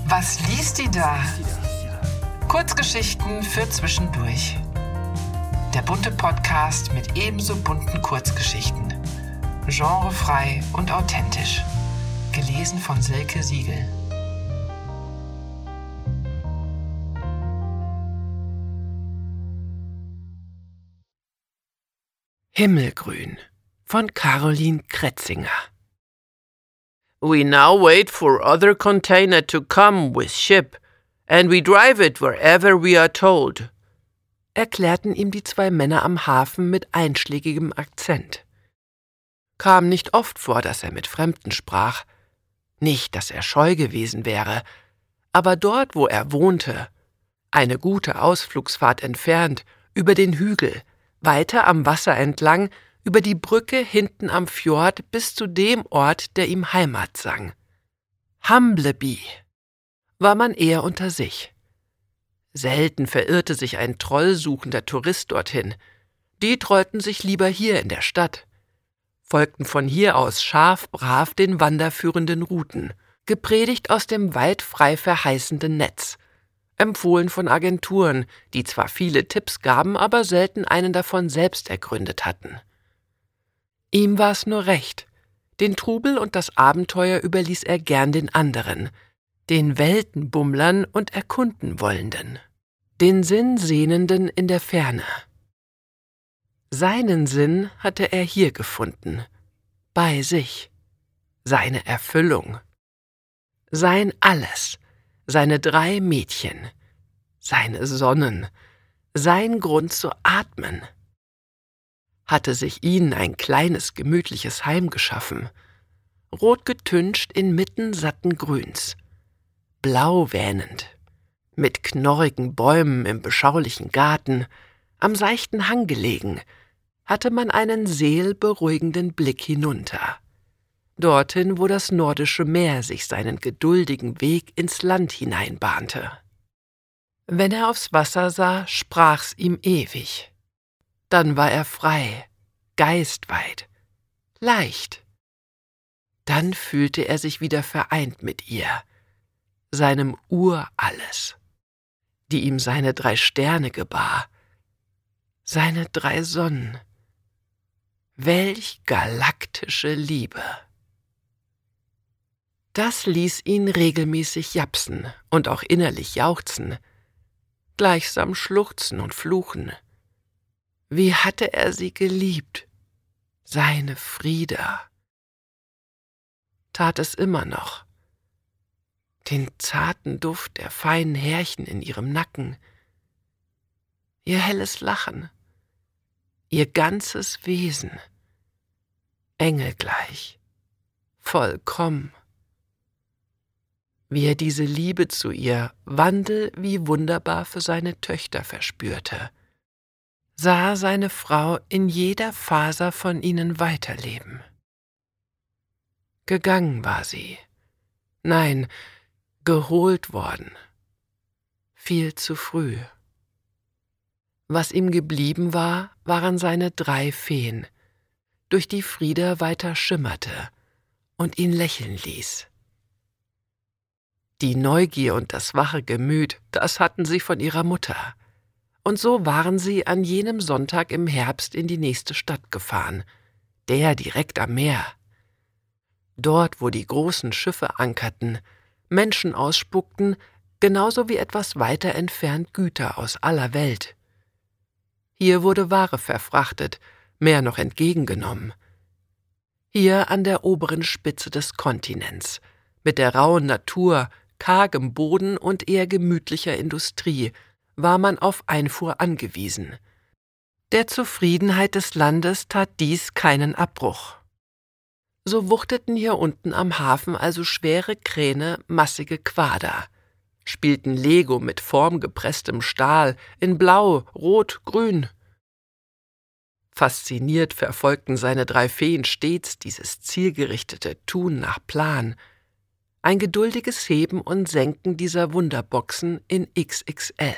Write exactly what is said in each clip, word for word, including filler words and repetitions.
Was liest die da? Kurzgeschichten für zwischendurch. Der bunte Podcast mit ebenso bunten Kurzgeschichten. Genrefrei und authentisch. Gelesen von Silke Siegel. Himmelgrün von Caroline Kretzinger. We now wait for other container to come with ship, and we drive it wherever we are told, erklärten ihm die zwei Männer am Hafen mit einschlägigem Akzent. Kam nicht oft vor, dass er mit Fremden sprach. Nicht, dass er scheu gewesen wäre, aber dort, wo er wohnte, eine gute Ausflugsfahrt entfernt, über den Hügel, weiter am Wasser entlang, über die Brücke hinten am Fjord bis zu dem Ort, der ihm Heimat sang. Humbleby war man eher unter sich. Selten verirrte sich ein trollsuchender Tourist dorthin. Die trollten sich lieber hier in der Stadt, folgten von hier aus scharfbrav den wanderführenden Routen, gepredigt aus dem weit frei verheißenden Netz, empfohlen von Agenturen, die zwar viele Tipps gaben, aber selten einen davon selbst ergründet hatten. Ihm war es nur recht. Den Trubel und das Abenteuer überließ er gern den anderen, den Weltenbummlern und Erkundenwollenden, den Sinnsehnenden in der Ferne. Seinen Sinn hatte er hier gefunden, bei sich, seine Erfüllung, sein Alles, seine drei Mädchen, seine Sonnen, sein Grund zu atmen. Hatte sich ihnen ein kleines, gemütliches Heim geschaffen, rot getüncht inmitten satten Grüns, blau wähnend, mit knorrigen Bäumen im beschaulichen Garten, am seichten Hang gelegen, hatte man einen seelberuhigenden Blick hinunter, dorthin, wo das nordische Meer sich seinen geduldigen Weg ins Land hineinbahnte. Wenn er aufs Wasser sah, sprach's ihm ewig. Dann war er frei, geistweit, leicht. Dann fühlte er sich wieder vereint mit ihr, seinem Uralles, die ihm seine drei Sterne gebar, seine drei Sonnen. Welch galaktische Liebe! Das ließ ihn regelmäßig japsen und auch innerlich jauchzen, gleichsam schluchzen und fluchen. Wie hatte er sie geliebt, seine Frieda. Tat es immer noch. Den zarten Duft der feinen Härchen in ihrem Nacken, ihr helles Lachen, ihr ganzes Wesen, engelgleich, vollkommen. Wie er diese Liebe zu ihr Wandel wie wunderbar für seine Töchter verspürte, sah seine Frau in jeder Faser von ihnen weiterleben. Gegangen war sie, nein, geholt worden, viel zu früh. Was ihm geblieben war, waren seine drei Feen, durch die Frieda weiter schimmerte und ihn lächeln ließ. Die Neugier und das wache Gemüt, das hatten sie von ihrer Mutter. Und so waren sie an jenem Sonntag im Herbst in die nächste Stadt gefahren, der direkt am Meer. Dort, wo die großen Schiffe ankerten, Menschen ausspuckten, genauso wie etwas weiter entfernt Güter aus aller Welt. Hier wurde Ware verfrachtet, mehr noch entgegengenommen. Hier an der oberen Spitze des Kontinents, mit der rauen Natur, kargem Boden und eher gemütlicher Industrie, war man auf Einfuhr angewiesen. Der Zufriedenheit des Landes tat dies keinen Abbruch. So wuchteten hier unten am Hafen also schwere Kräne massige Quader, spielten Lego mit formgepresstem Stahl in Blau, Rot, Grün. Fasziniert verfolgten seine drei Feen stets dieses zielgerichtete Tun nach Plan, ein geduldiges Heben und Senken dieser Wunderboxen in X X L.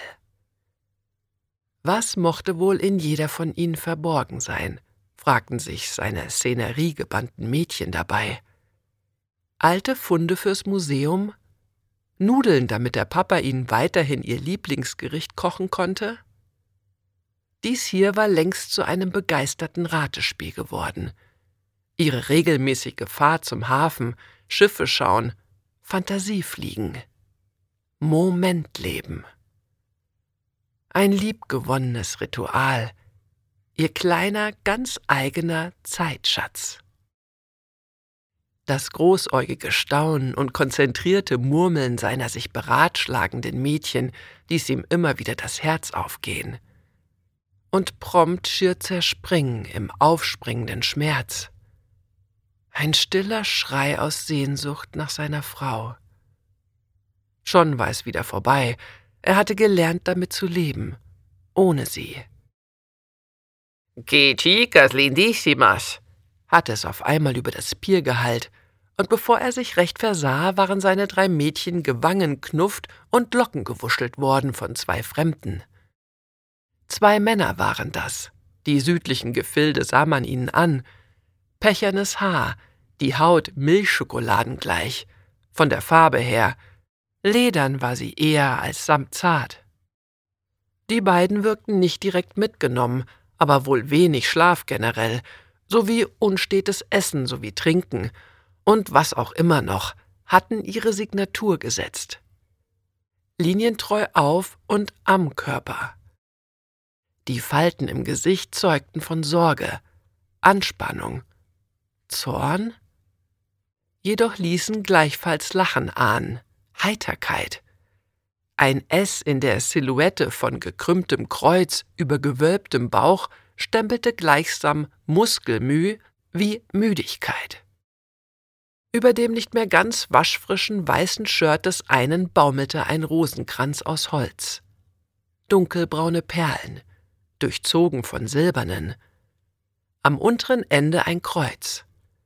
Was mochte wohl in jeder von ihnen verborgen sein, fragten sich seine szeneriegebannten Mädchen dabei. Alte Funde fürs Museum? Nudeln, damit der Papa ihnen weiterhin ihr Lieblingsgericht kochen konnte? Dies hier war längst zu einem begeisterten Ratespiel geworden. Ihre regelmäßige Fahrt zum Hafen, Schiffe schauen, Fantasiefliegen, Momentleben. Ein liebgewonnenes Ritual, ihr kleiner, ganz eigener Zeitschatz. Das großäugige Staunen und konzentrierte Murmeln seiner sich beratschlagenden Mädchen ließ ihm immer wieder das Herz aufgehen. Und prompt schier zerspringen im aufspringenden Schmerz. Ein stiller Schrei aus Sehnsucht nach seiner Frau. Schon war es wieder vorbei, er hatte gelernt, damit zu leben, ohne sie. »Que chicas lindísimas«, hatte es auf einmal über das Pier gehallt, und bevor er sich recht versah, waren seine drei Mädchen gewangenknufft und Locken gewuschelt worden von zwei Fremden. Zwei Männer waren das, die südlichen Gefilde sah man ihnen an, pechernes Haar, die Haut milchschokoladengleich, von der Farbe her, ledern war sie eher als samtzart. Die beiden wirkten nicht direkt mitgenommen, aber wohl wenig Schlaf generell, sowie unstetes Essen sowie Trinken und was auch immer noch, hatten ihre Signatur gesetzt. Linientreu auf und am Körper. Die Falten im Gesicht zeugten von Sorge, Anspannung, Zorn, jedoch ließen gleichfalls Lachen ahnen, Heiterkeit. Ein S in der Silhouette von gekrümmtem Kreuz über gewölbtem Bauch stempelte gleichsam Muskelmüh wie Müdigkeit. Über dem nicht mehr ganz waschfrischen weißen Shirt des einen baumelte ein Rosenkranz aus Holz. Dunkelbraune Perlen, durchzogen von silbernen. Am unteren Ende ein Kreuz.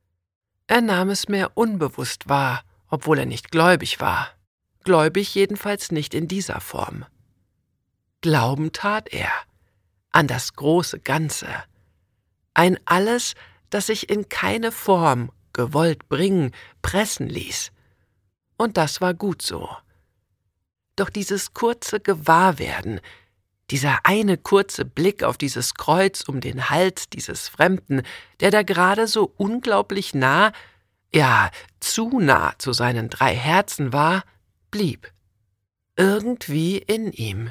Er nahm es mehr unbewusst wahr, obwohl er nicht gläubig war. Gläubig jedenfalls nicht in dieser Form. Glauben tat er an das große Ganze. Ein Alles, das sich in keine Form gewollt bringen, pressen ließ. Und das war gut so. Doch dieses kurze Gewahrwerden, dieser eine kurze Blick auf dieses Kreuz um den Hals dieses Fremden, der da gerade so unglaublich nah, ja, zu nah zu seinen drei Herzen war, blieb. Irgendwie in ihm.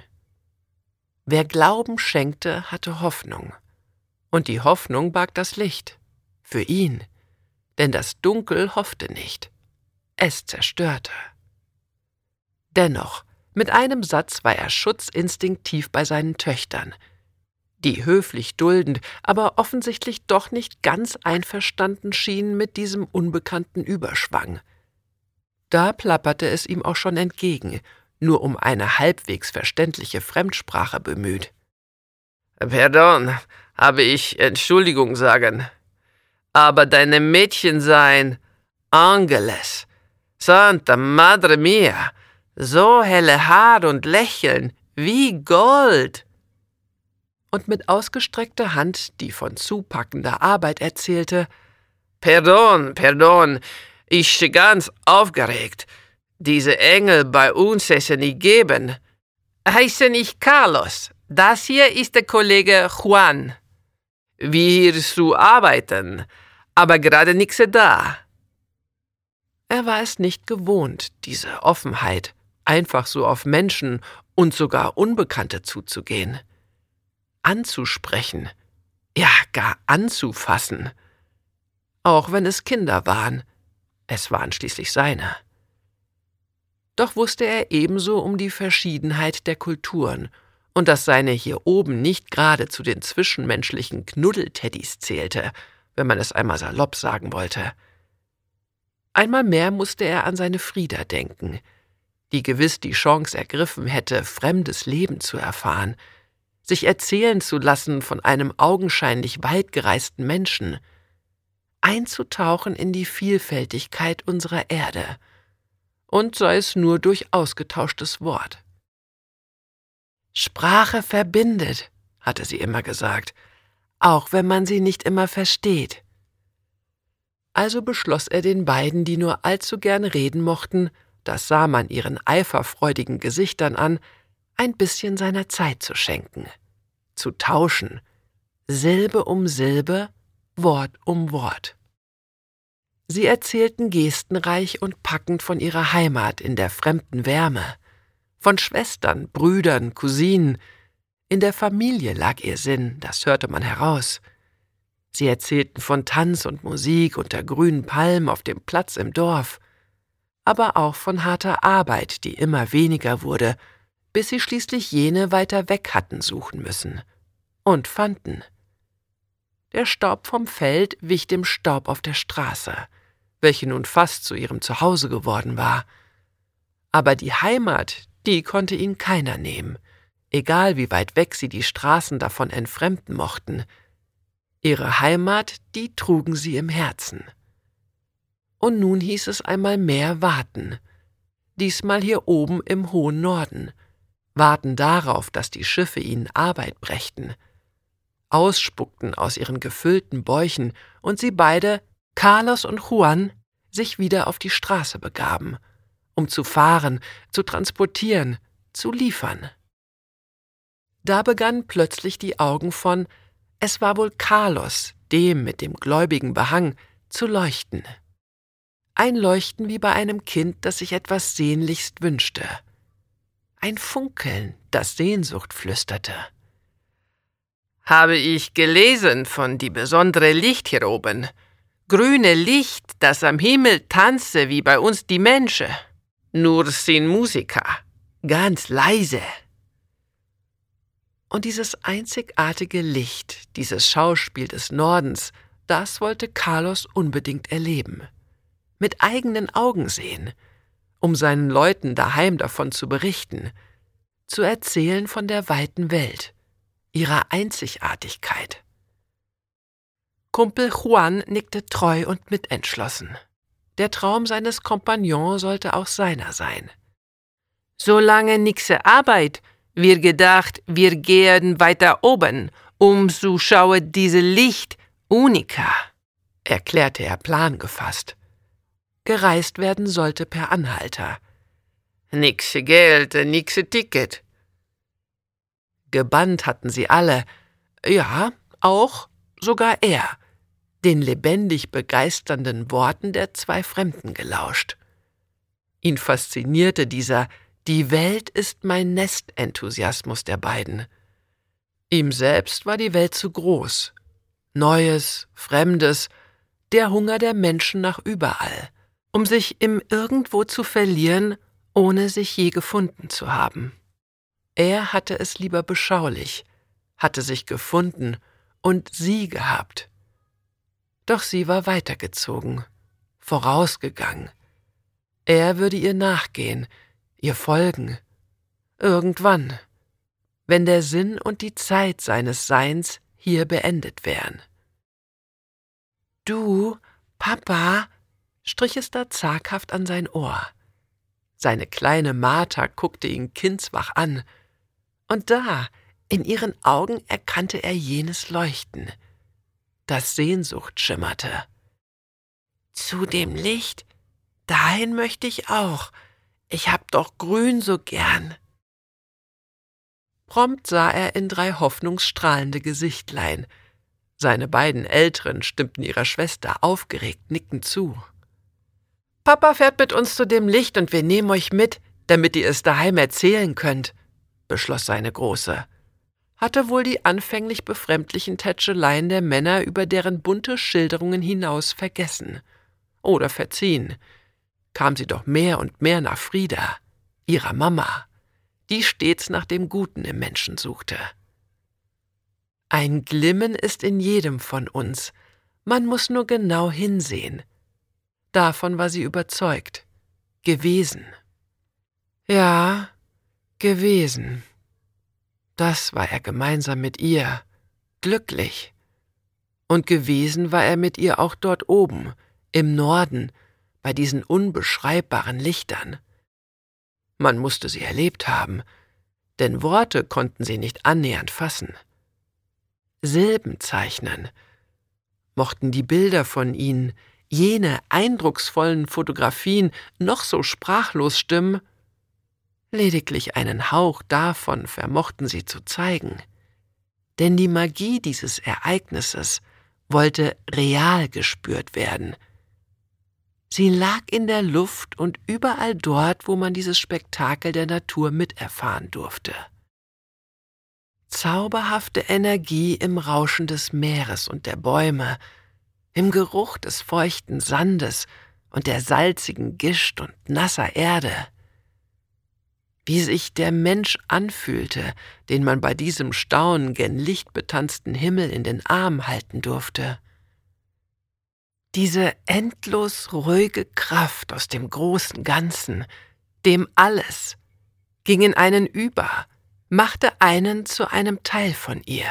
Wer Glauben schenkte, hatte Hoffnung. Und die Hoffnung barg das Licht. Für ihn. Denn das Dunkel hoffte nicht. Es zerstörte. Dennoch, mit einem Satz war er schutzinstinktiv bei seinen Töchtern, die höflich duldend, aber offensichtlich doch nicht ganz einverstanden schienen mit diesem unbekannten Überschwang. Da plapperte es ihm auch schon entgegen, nur um eine halbwegs verständliche Fremdsprache bemüht. »Pardon, habe ich Entschuldigung sagen. Aber deine Mädchen seien Angeles, Santa Madre mia, so helle Haar und Lächeln, wie Gold.« Und mit ausgestreckter Hand, die von zupackender Arbeit erzählte, »Pardon, pardon, ich bin ganz aufgeregt. Diese Engel bei uns es nie geben. Heiße nicht Carlos, das hier ist der Kollege Juan. Wir hier zu arbeiten, aber gerade nix da.« Er war es nicht gewohnt, diese Offenheit, einfach so auf Menschen und sogar Unbekannte zuzugehen. Anzusprechen, ja gar anzufassen. Auch wenn es Kinder waren, es waren schließlich seine. Doch wusste er ebenso um die Verschiedenheit der Kulturen und dass seine hier oben nicht gerade zu den zwischenmenschlichen Knuddelteddys zählte, wenn man es einmal salopp sagen wollte. Einmal mehr musste er an seine Frieda denken, die gewiss die Chance ergriffen hätte, fremdes Leben zu erfahren, sich erzählen zu lassen von einem augenscheinlich weitgereisten Menschen, einzutauchen in die Vielfältigkeit unserer Erde, und sei es nur durch ausgetauschtes Wort. Sprache verbindet, hatte sie immer gesagt, auch wenn man sie nicht immer versteht. Also beschloss er den beiden, die nur allzu gern reden mochten, das sah man ihren eiferfreudigen Gesichtern an, ein bisschen seiner Zeit zu schenken, zu tauschen, Silbe um Silbe, Wort um Wort. Sie erzählten gestenreich und packend von ihrer Heimat in der fremden Wärme, von Schwestern, Brüdern, Cousinen. In der Familie lag ihr Sinn, das hörte man heraus. Sie erzählten von Tanz und Musik unter grünen Palmen auf dem Platz im Dorf, aber auch von harter Arbeit, die immer weniger wurde, bis sie schließlich jene weiter weg hatten suchen müssen und fanden. Der Staub vom Feld wich dem Staub auf der Straße, welche nun fast zu ihrem Zuhause geworden war. Aber die Heimat, die konnte ihnen keiner nehmen, egal wie weit weg sie die Straßen davon entfremden mochten. Ihre Heimat, die trugen sie im Herzen. Und nun hieß es einmal mehr warten, diesmal hier oben im hohen Norden, warten darauf, dass die Schiffe ihnen Arbeit brächten, ausspuckten aus ihren gefüllten Bäuchen und sie beide, Carlos und Juan, sich wieder auf die Straße begaben, um zu fahren, zu transportieren, zu liefern. Da begannen plötzlich die Augen von, es war wohl Carlos, dem mit dem gläubigen Behang, zu leuchten. Ein Leuchten wie bei einem Kind, das sich etwas sehnlichst wünschte. Ein Funkeln, das Sehnsucht flüsterte. Habe ich gelesen von die besondere Licht hier oben. Grüne Licht, das am Himmel tanze wie bei uns die Menschen. Nur sind Musiker, ganz leise. Und dieses einzigartige Licht, dieses Schauspiel des Nordens, das wollte Carlos unbedingt erleben. Mit eigenen Augen sehen, um seinen Leuten daheim davon zu berichten, zu erzählen von der weiten Welt, ihrer Einzigartigkeit. Kumpel Juan nickte treu und mitentschlossen. Der Traum seines Kompagnons sollte auch seiner sein. Solange nixe Arbeit, wir gedacht, wir gehen weiter oben, um zu schauen diese Licht unica, erklärte er plangefasst. Gereist werden sollte per Anhalter. Nixe Geld, nixe Ticket. Gebannt hatten sie alle, ja, auch sogar er, den lebendig begeisternden Worten der zwei Fremden gelauscht. Ihn faszinierte dieser »Die Welt ist mein Nest«-Enthusiasmus der beiden. Ihm selbst war die Welt zu groß. Neues, Fremdes, der Hunger der Menschen nach überall, um sich im Irgendwo zu verlieren, ohne sich je gefunden zu haben. Er hatte es lieber beschaulich, hatte sich gefunden und sie gehabt. Doch sie war weitergezogen, vorausgegangen. Er würde ihr nachgehen, ihr folgen, irgendwann, wenn der Sinn und die Zeit seines Seins hier beendet wären. »Du, Papa«, strich es da zaghaft an sein Ohr. Seine kleine Martha guckte ihn kindswach an, und da, in ihren Augen erkannte er jenes Leuchten, das Sehnsucht schimmerte. »Zu dem Licht, dahin möchte ich auch, ich hab doch grün so gern.« Prompt sah er in drei hoffnungsstrahlende Gesichtlein. Seine beiden Älteren stimmten ihrer Schwester aufgeregt nickend zu. »Papa fährt mit uns zu dem Licht und wir nehmen euch mit, damit ihr es daheim erzählen könnt«, beschloss seine Große. Hatte wohl die anfänglich befremdlichen Tätscheleien der Männer über deren bunte Schilderungen hinaus vergessen oder verziehen. Kam sie doch mehr und mehr nach Frieda, ihrer Mama, die stets nach dem Guten im Menschen suchte. Ein Glimmen ist in jedem von uns, man muss nur genau hinsehen. Davon war sie überzeugt, gewesen. Ja, gewesen. Das war er gemeinsam mit ihr, glücklich. Und gewesen war er mit ihr auch dort oben, im Norden, bei diesen unbeschreibbaren Lichtern. Man musste sie erlebt haben, denn Worte konnten sie nicht annähernd fassen. Silben zeichnen, mochten die Bilder von ihnen, jene eindrucksvollen Fotografien noch so sprachlos stimmen, lediglich einen Hauch davon vermochten sie zu zeigen. Denn die Magie dieses Ereignisses wollte real gespürt werden. Sie lag in der Luft und überall dort, wo man dieses Spektakel der Natur miterfahren durfte. Zauberhafte Energie im Rauschen des Meeres und der Bäume, im Geruch des feuchten Sandes und der salzigen Gischt und nasser Erde. Wie sich der Mensch anfühlte, den man bei diesem Staunen gen lichtbetanzten Himmel in den Arm halten durfte. Diese endlos ruhige Kraft aus dem großen Ganzen, dem Alles, ging in einen über, machte einen zu einem Teil von ihr.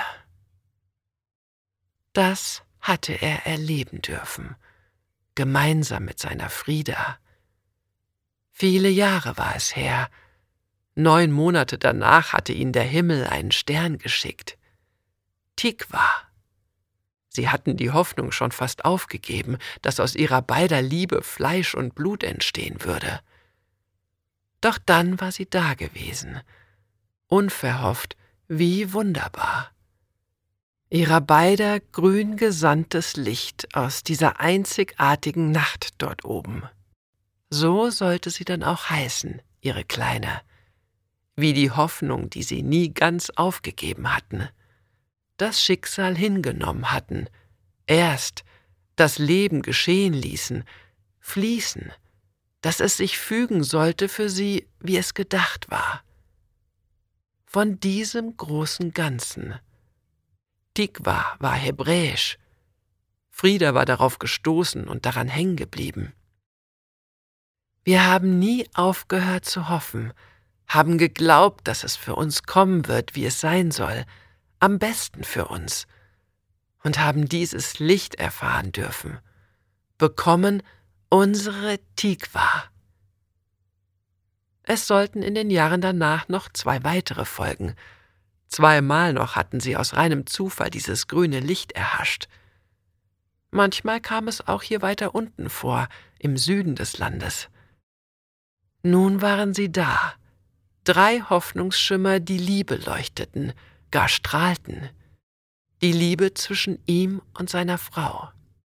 Das hatte er erleben dürfen, gemeinsam mit seiner Frida. Viele Jahre war es her. Neun Monate danach hatte ihn der Himmel einen Stern geschickt. Tikva. Sie hatten die Hoffnung schon fast aufgegeben, dass aus ihrer beider Liebe Fleisch und Blut entstehen würde. Doch dann war sie dagewesen, unverhofft, wie wunderbar. Ihrer beider grün gesandtes Licht aus dieser einzigartigen Nacht dort oben. So sollte sie dann auch heißen, ihre Kleine, wie die Hoffnung, die sie nie ganz aufgegeben hatten, das Schicksal hingenommen hatten, erst das Leben geschehen ließen, fließen, dass es sich fügen sollte für sie, wie es gedacht war. Von diesem großen Ganzen. Tikva war hebräisch. Frida war darauf gestoßen und daran hängen geblieben. Wir haben nie aufgehört zu hoffen, haben geglaubt, dass es für uns kommen wird, wie es sein soll, am besten für uns, und haben dieses Licht erfahren dürfen, bekommen unsere Tikva. Es sollten in den Jahren danach noch zwei weitere folgen. Zweimal noch hatten sie aus reinem Zufall dieses grüne Licht erhascht. Manchmal kam es auch hier weiter unten vor, im Süden des Landes. Nun waren sie da, drei Hoffnungsschimmer, die Liebe leuchteten, gar strahlten, die Liebe zwischen ihm und seiner Frau.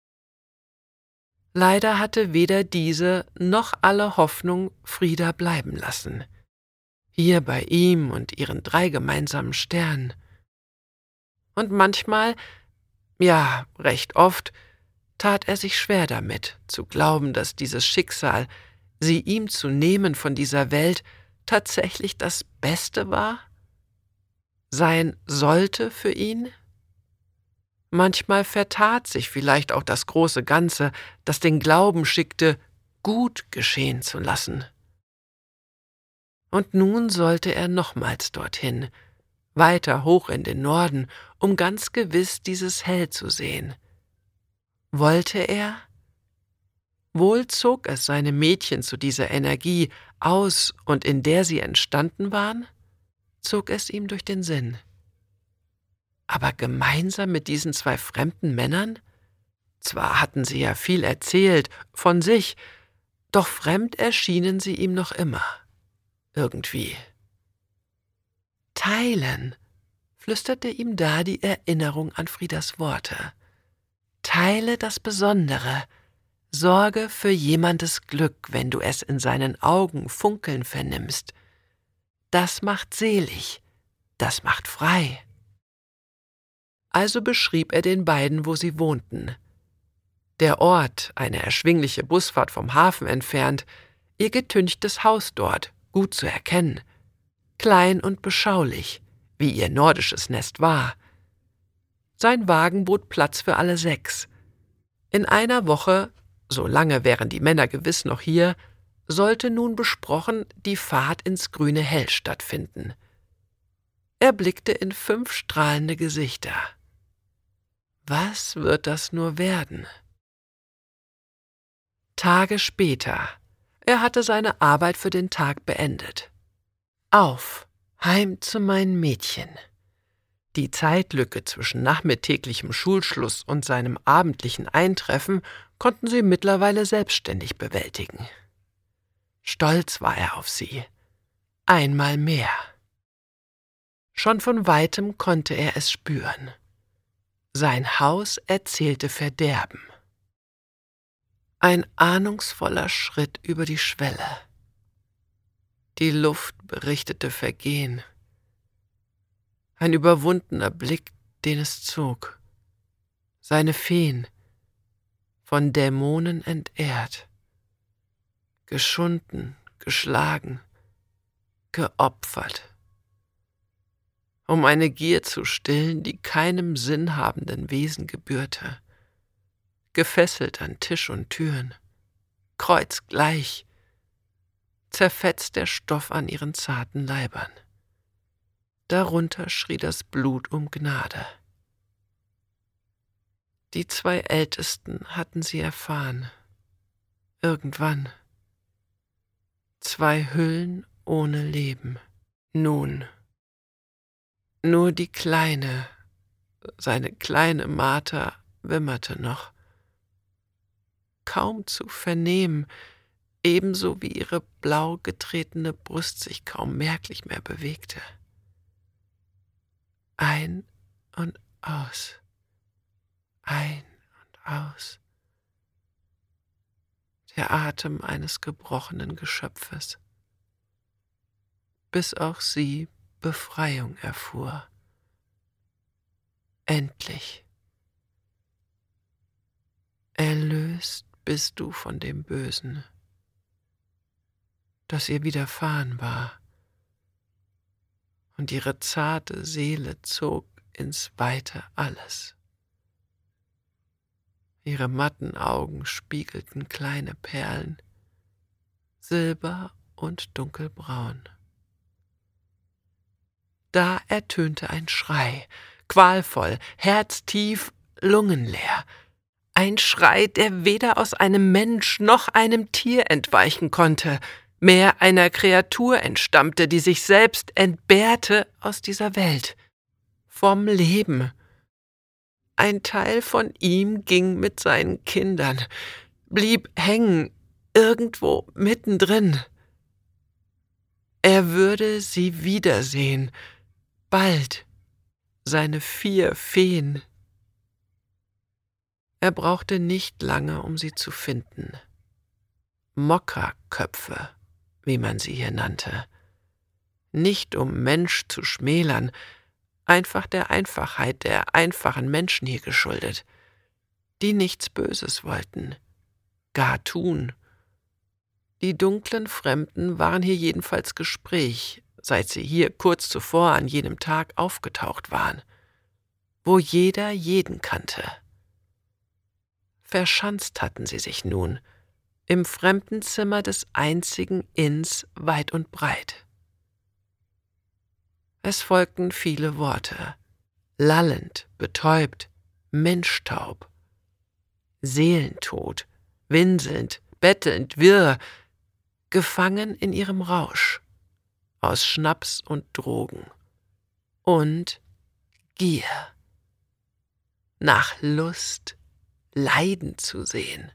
Leider hatte weder diese noch alle Hoffnung Frida bleiben lassen, hier bei ihm und ihren drei gemeinsamen Sternen. Und manchmal, ja, recht oft, tat er sich schwer damit, zu glauben, dass dieses Schicksal, sie ihm zu nehmen von dieser Welt, tatsächlich das Beste war? Sein sollte für ihn? Manchmal vertat sich vielleicht auch das große Ganze, das den Glauben schickte, gut geschehen zu lassen. Und nun sollte er nochmals dorthin, weiter hoch in den Norden, um ganz gewiss dieses Hell zu sehen. Wollte er? Wohl zog es seine Mädchen zu dieser Energie aus und in der sie entstanden waren, zog es ihm durch den Sinn. Aber gemeinsam mit diesen zwei fremden Männern? Zwar hatten sie ja viel erzählt, von sich, doch fremd erschienen sie ihm noch immer. Irgendwie. Teilen, flüsterte ihm da die Erinnerung an Fridas Worte. Teile das Besondere, sorge für jemandes Glück, wenn du es in seinen Augen funkeln vernimmst. Das macht selig, das macht frei. Also beschrieb er den beiden, wo sie wohnten. Der Ort, eine erschwingliche Busfahrt vom Hafen entfernt, ihr getünchtes Haus dort, gut zu erkennen, klein und beschaulich, wie ihr nordisches Nest war. Sein Wagen bot Platz für alle sechs. In einer Woche, so lange wären die Männer gewiss noch hier, sollte nun besprochen die Fahrt ins grüne Hell stattfinden. Er blickte in fünf strahlende Gesichter. Was wird das nur werden? Tage später. Er hatte seine Arbeit für den Tag beendet. Auf, heim zu meinen Mädchen. Die Zeitlücke zwischen nachmittäglichem Schulschluss und seinem abendlichen Eintreffen konnten sie mittlerweile selbstständig bewältigen. Stolz war er auf sie. Einmal mehr. Schon von weitem konnte er es spüren. Sein Haus erzählte Verderben. Ein ahnungsvoller Schritt über die Schwelle. Die Luft berichtete Vergehen. Ein überwundener Blick, den es zog. Seine Feen, von Dämonen entehrt. Geschunden, geschlagen, geopfert. Um eine Gier zu stillen, die keinem sinnhabenden Wesen gebührte. Gefesselt an Tisch und Türen, kreuzgleich, zerfetzt der Stoff an ihren zarten Leibern. Darunter schrie das Blut um Gnade. Die zwei Ältesten hatten sie erfahren. Irgendwann. Zwei Hüllen ohne Leben. Nun. Nur die Kleine, seine kleine Martha, wimmerte noch. Kaum zu vernehmen, ebenso wie ihre blau getretene Brust sich kaum merklich mehr bewegte. Ein und aus, ein und aus. Der Atem eines gebrochenen Geschöpfes, bis auch sie Befreiung erfuhr. Endlich. Erlöst bist du von dem Bösen, das ihr widerfahren war, und ihre zarte Seele zog ins Weite alles. Ihre matten Augen spiegelten kleine Perlen, silber und dunkelbraun. Da ertönte ein Schrei, qualvoll, herztief, lungenleer. Ein Schrei, der weder aus einem Mensch noch einem Tier entweichen konnte, mehr einer Kreatur entstammte, die sich selbst entbehrte aus dieser Welt. Vom Leben. Ein Teil von ihm ging mit seinen Kindern, blieb hängen, irgendwo mittendrin. Er würde sie wiedersehen, bald, seine vier Feen. Er brauchte nicht lange, um sie zu finden. Mokkaköpfe, wie man sie hier nannte. Nicht um Mensch zu schmälern, einfach der Einfachheit der einfachen Menschen hier geschuldet, die nichts Böses wollten, gar tun. Die dunklen Fremden waren hier jedenfalls Gespräch, seit sie hier kurz zuvor an jenem Tag aufgetaucht waren, wo jeder jeden kannte. Verschanzt hatten sie sich nun, im Fremdenzimmer des einzigen Inns weit und breit. Es folgten viele Worte, lallend, betäubt, menschtaub, seelentot, winselnd, bettelnd, wirr, gefangen in ihrem Rausch, aus Schnaps und Drogen und Gier, nach Lust, Leiden zu sehen.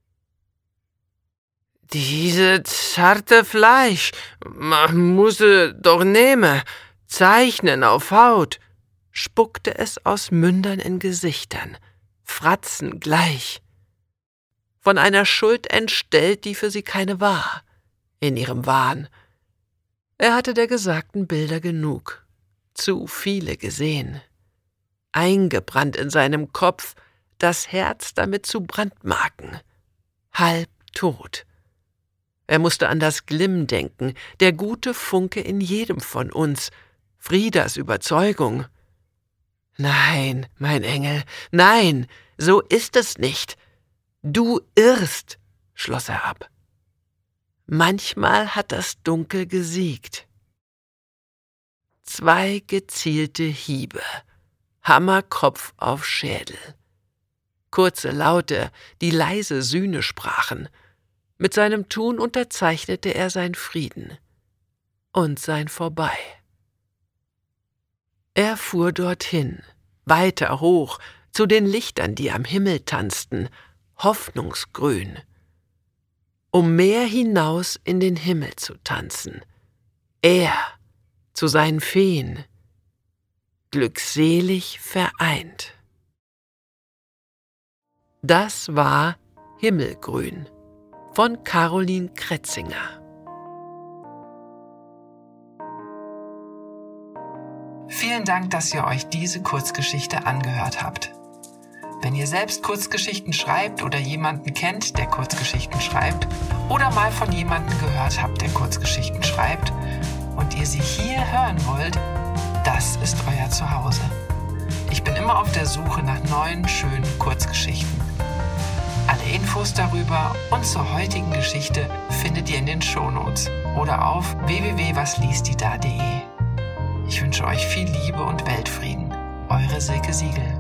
Diese zarte Fleisch, man musse doch nehmen, zeichnen auf Haut, spuckte es aus Mündern in Gesichtern, Fratzen gleich. Von einer Schuld entstellt, die für sie keine war, in ihrem Wahn. Er hatte der gesagten Bilder genug, zu viele gesehen, eingebrannt in seinem Kopf, das Herz damit zu Brandmarken, halb tot. Er musste an das Glimm denken, der gute Funke in jedem von uns, Friedas Überzeugung. Nein, mein Engel, nein, so ist es nicht. Du irrst, schloss er ab. Manchmal hat das Dunkel gesiegt. Zwei gezielte Hiebe, Hammerkopf auf Schädel. Kurze Laute, die leise Sühne sprachen. Mit seinem Tun unterzeichnete er sein Frieden und sein Vorbei. Er fuhr dorthin, weiter hoch, zu den Lichtern, die am Himmel tanzten, hoffnungsgrün, um mehr hinaus in den Himmel zu tanzen. Er zu seinen Feen, glückselig vereint. Das war Himmelgrün von Caroline Kretzinger. Vielen Dank, dass ihr euch diese Kurzgeschichte angehört habt. Wenn ihr selbst Kurzgeschichten schreibt oder jemanden kennt, der Kurzgeschichten schreibt, oder mal von jemandem gehört habt, der Kurzgeschichten schreibt, und ihr sie hier hören wollt, das ist euer Zuhause. Ich bin immer auf der Suche nach neuen, schönen Kurzgeschichten. Alle Infos darüber und zur heutigen Geschichte findet ihr in den Shownotes oder auf w w w punkt was liest die da punkt de. Ich wünsche euch viel Liebe und Weltfrieden. Eure Silke Siegel.